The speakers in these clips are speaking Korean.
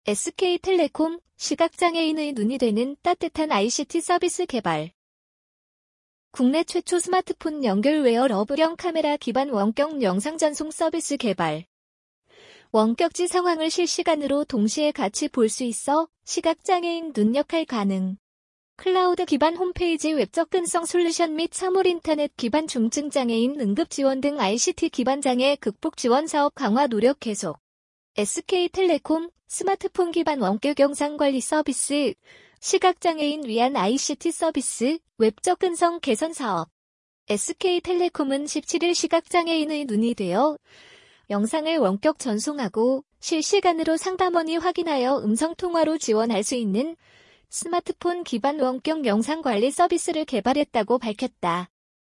SK텔레콤, 시각장애인의 눈이 되는 따뜻한 ICT 서비스 개발. 국내 최초 스마트폰 연결 웨어러블형 카메라 기반 원격 영상 전송 서비스 개발. 원격지 상황을 실시간으로 동시에 같이 볼 수 있어 시각장애인 눈 역할 가능. 클라우드 기반 홈페이지 웹 접근성 솔루션 및 사물 인터넷 기반 중증장애인 응급 지원 등 ICT 기반 장애 극복 지원 사업 강화 노력 계속. SK텔레콤 스마트폰 기반 원격 영상 관리 서비스, 시각장애인 위한 ICT 서비스, 웹 접근성 개선 사업. SK텔레콤은 17일 시각장애인의 눈이 되어 영상을 원격 전송하고 실시간으로 상담원이 확인하여 음성통화로 지원할 수 있는 스마트폰 기반 원격 영상 관리 서비스를 개발했다고 밝혔다.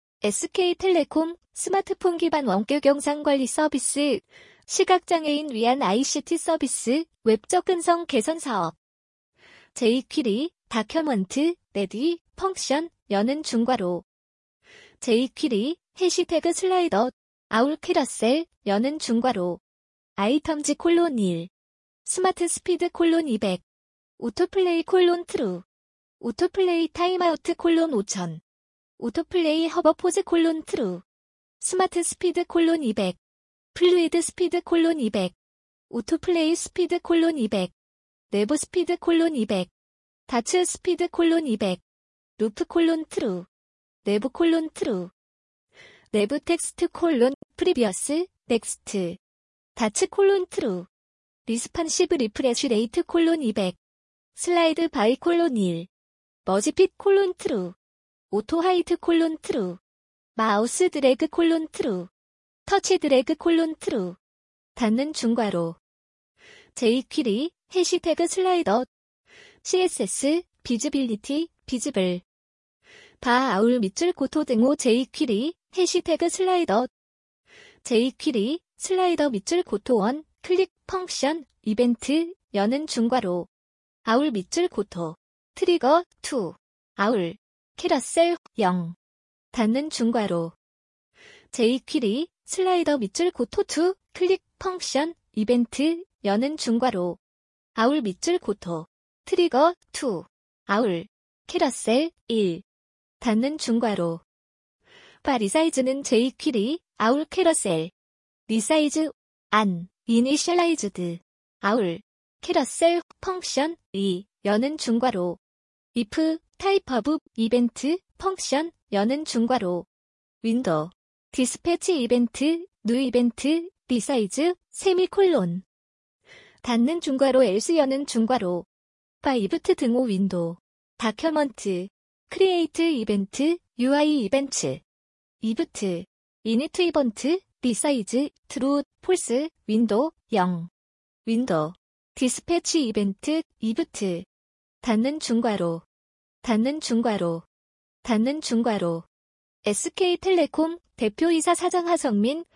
SK텔레콤 스마트폰 기반 원격 영상 관리 서비스, 시각장애인 위한 ICT 서비스, 웹 접근성 개선 사업. jQuery, 다큐먼트, 레디, 펑션, 여는 중괄호. jQuery, 해시태그 슬라이더, 아울 캐러셀, 여는 중괄호. 아이템즈 콜론 1. 스마트 스피드 콜론 200. 오토플레이 콜론 트루. 오토플레이 타임아우트 콜론 5000. 오토플레이 허버 포즈 콜론 트루. 스마트 스피드 콜론 200. 플루이드 스피드 콜론 200. 오토플레이 스피드 콜론 200. 내부 스피드 콜론 200. 다츠 스피드 콜론 200. 루프 콜론 트루. 내부 콜론 트루. 내부 텍스트 콜론 프리비어스 넥스트. 다츠 콜론 트루. 리스판시브 리프레쉬 레이트 콜론 200. 슬라이드 바이 콜론 1. 머지핏 콜론 트루. 오토 하이트 콜론 트루. 마우스 드래그 콜론 트루. 터치 드래그 콜론 트루. 닫는 중괄호. jQuery, 해시태그 슬라이더. CSS, 비즈빌리티, 비즈블. 바 아울 밑줄 고토 등호 jQuery, 해시태그 슬라이더. jQuery, 슬라이더 밑줄 고토 1, 클릭, 펑션, 이벤트, 여는 중괄호. 아울 밑줄 고토. 트리거, 2. 아울. 캐러셀, 0. 닫는 중괄호. jQuery, 슬라이더 밑줄 고토 2, 클릭, 펑션, 이벤트, 여는 중괄호. 아울 밑줄 고토. 트리거, 2. 아울. 캐러셀, 1. 닫는 중괄호. 바 리사이즈는 jQuery, 아울 캐러셀. 리사이즈, 안, 이니셜라이즈드. 아울. 캐러셀, 펑션, 2. 여는 중괄호. if, 타입 오브, 이벤트, 펑션, 여는 중괄호. 윈도우. 디스패치 이벤트, 뉴 이벤트, 리사이즈, 세미콜론. 닫는 중괄호 else 여는 중괄호. 바이브트 등호 윈도우. 다큐먼트. 크리에이트 이벤트, UI 이벤트. 이브트. 이니트 이번트, 리사이즈, 트루, 폴스, 윈도우, 0. 윈도우. 디스패치 이벤트, 이브트. 닫는 중괄호. 닫는 중괄호. 닫는 중괄호. SK텔레콤 대표이사 사장 하성민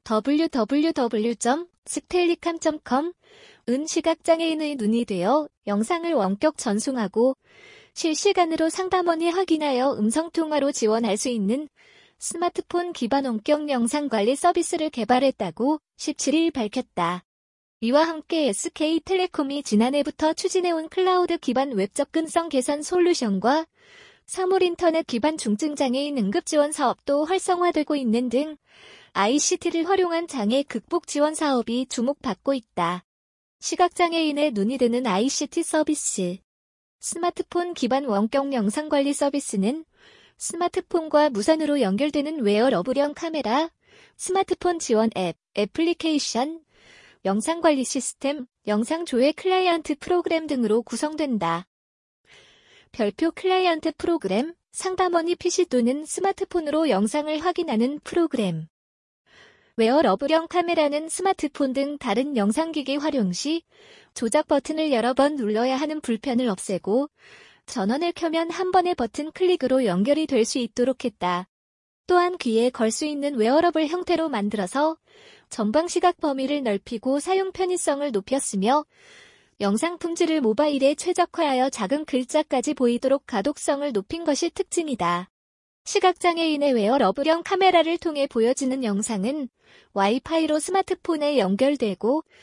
www.stellicam.com 은 시각장애인의 눈이 되어 영상을 원격 전송하고 실시간으로 상담원이 확인하여 음성통화로 지원할 수 있는 스마트폰 기반 원격 영상 관리 서비스를 개발했다고 17일 밝혔다. 이와 함께 SK텔레콤이 지난해부터 추진해온 클라우드 기반 웹 접근성 개선 솔루션과 사물 인터넷 기반 중증장애인 응급 지원 사업도 활성화되고 있는 등 ICT를 활용한 장애 극복 지원 사업이 주목받고 있다. 시각장애인의 눈이 되는 ICT 서비스. 스마트폰 기반 원격 영상 관리 서비스는 스마트폰과 무선으로 연결되는 웨어러블형 카메라, 스마트폰 지원 앱, 애플리케이션, 영상 관리 시스템, 영상 조회 클라이언트 프로그램 등으로 구성된다. 별표 클라이언트 프로그램, 상담원이 PC 또는 스마트폰으로 영상을 확인하는 프로그램. 웨어러블형 카메라는 스마트폰 등 다른 영상기기 활용 시 조작 버튼을 여러 번 눌러야 하는 불편을 없애고 전원을 켜면 한 번의 버튼 클릭으로 연결이 될 수 있도록 했다. 또한 귀에 걸 수 있는 웨어러블 형태로 만들어서 전방 시각 범위를 넓히고 사용 편의성을 높였으며 영상 품질을 모바일에 최적화하여 작은 글자까지 보이도록 가독성을 높인 것이 특징이다. 시각장애인의 웨어러블형 카메라를 통해 보여지는 영상은 와이파이로 스마트폰에 연결되고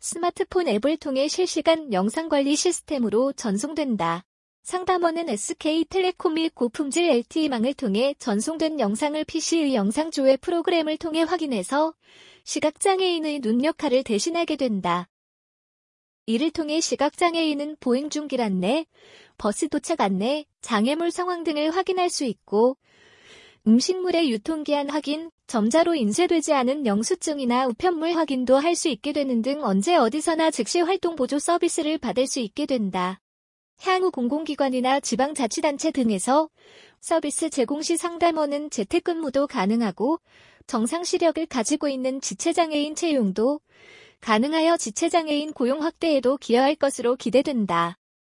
스마트폰 앱을 통해 실시간 영상관리 시스템으로 전송된다. 상담원은 SK텔레콤 및 고품질 LTE망을 통해 전송된 영상을 PC의 영상 조회 프로그램을 통해 확인해서 시각장애인의 눈 역할을 대신하게 된다. 이를 통해 시각장애인은 보행 중 길 안내, 버스 도착 안내, 장애물 상황 등을 확인할 수 있고 음식물의 유통기한 확인, 점자로 인쇄되지 않은 영수증이나 우편물 확인도 할 수 있게 되는 등 언제 어디서나 즉시 활동 보조 서비스를 받을 수 있게 된다. 향후 공공기관이나 지방자치단체 등에서 서비스 제공 시 상담원은 재택근무도 가능하고 정상 시력을 가지고 있는 지체장애인 채용도 가능하여 지체장애인 고용 확대에도 기여할 것으로 기대된다.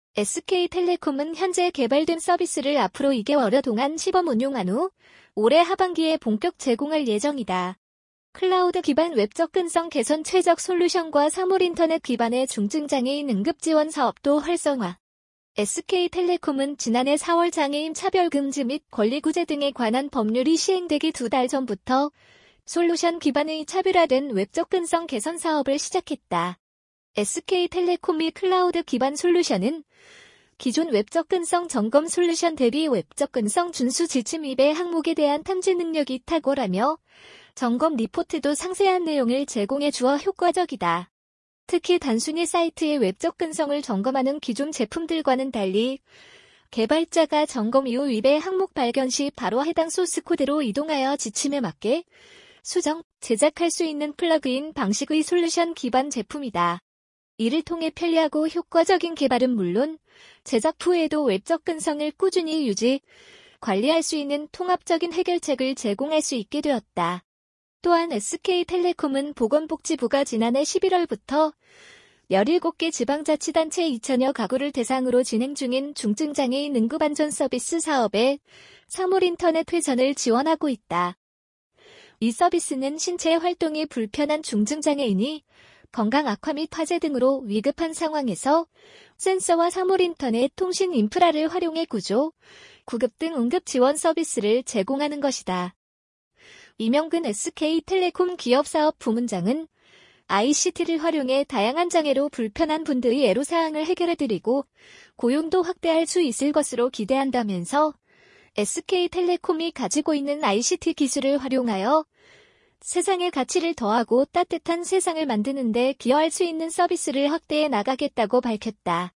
SK텔레콤은 현재 개발된 서비스를 앞으로 2개월 동안 시범 운용한 후 올해 하반기에 본격 제공할 예정이다. 클라우드 기반 웹 접근성 개선 최적 솔루션과 사물인터넷 기반의 중증장애인 응급지원 사업도 활성화. SK텔레콤은 지난해 4월 장애인 차별금지 및 권리구제 등에 관한 법률이 시행되기 2달 전부터 솔루션 기반의 차별화된 웹 접근성 개선 사업을 시작했다. SK텔레콤 및 클라우드 기반 솔루션은 기존 웹 접근성 점검 솔루션 대비 웹 접근성 준수 지침 위배 항목에 대한 탐지 능력이 탁월하며 점검 리포트도 상세한 내용을 제공해 주어 효과적이다. 특히 단순히 사이트의 웹 접근성을 점검하는 기존 제품들과는 달리 개발자가 점검 이후 위배 항목 발견 시 바로 해당 소스 코드로 이동하여 지침에 맞게 수정, 제작할 수 있는 플러그인 방식의 솔루션 기반 제품이다. 이를 통해 편리하고 효과적인 개발은 물론 제작 후에도 웹 접근성을 꾸준히 유지, 관리할 수 있는 통합적인 해결책을 제공할 수 있게 되었다. 또한 SK텔레콤은 보건복지부가 지난해 11월부터 17개 지방자치단체 2,000여 가구를 대상으로 진행 중인 중증장애인 응급안전 서비스 사업에 사물인터넷 회전을 지원하고 있다. 이 서비스는 신체 활동이 불편한 중증장애인이 건강 악화 및 화재 등으로 위급한 상황에서 센서와 사물인터넷 통신 인프라를 활용해 구조, 구급 등 응급 지원 서비스를 제공하는 것이다. 이명근 SK텔레콤 기업사업 부문장은 ICT를 활용해 다양한 장애로 불편한 분들의 애로사항을 해결해드리고 고용도 확대할 수 있을 것으로 기대한다면서 SK텔레콤이 가지고 있는 ICT 기술을 활용하여 세상의 가치를 더하고 따뜻한 세상을 만드는 데 기여할 수 있는 서비스를 확대해 나가겠다고 밝혔다.